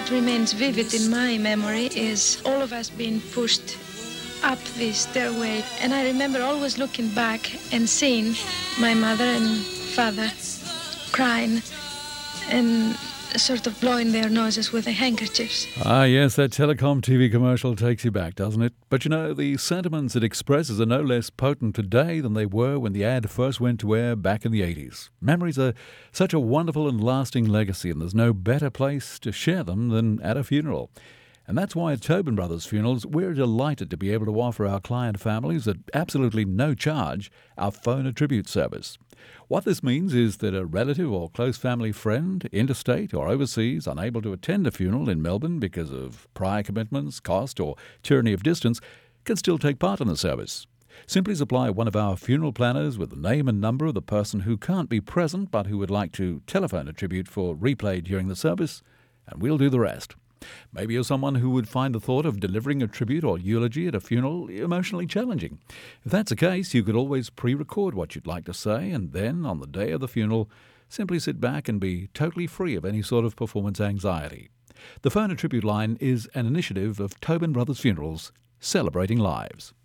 what remains vivid in my memory is all of us being pushed up the stairway. And I remember always looking back and seeing my mother and father crying and sort of blowing their noses with their handkerchiefs. Ah, yes, that telecom TV commercial takes you back, doesn't it? But you know, the sentiments it expresses are no less potent today than they were when the ad first went to air back in the 80s. Memories are such a wonderful and lasting legacy, and there's no better place to share them than at a funeral. And that's why at Tobin Brothers Funerals, we're delighted to be able to offer our client families at absolutely no charge our phone a tribute service. What this means is that a relative or close family friend, interstate or overseas, unable to attend a funeral in Melbourne because of prior commitments, cost or tyranny of distance, can still take part in the service. Simply supply one of our funeral planners with the name and number of the person who can't be present but who would like to telephone a tribute for replay during the service, and we'll do the rest. Maybe you're someone who would find the thought of delivering a tribute or eulogy at a funeral emotionally challenging. If that's the case, you could always pre-record what you'd like to say, and then, on the day of the funeral, simply sit back and be totally free of any sort of performance anxiety. The Phone a Tribute line is an initiative of Tobin Brothers Funerals, celebrating lives.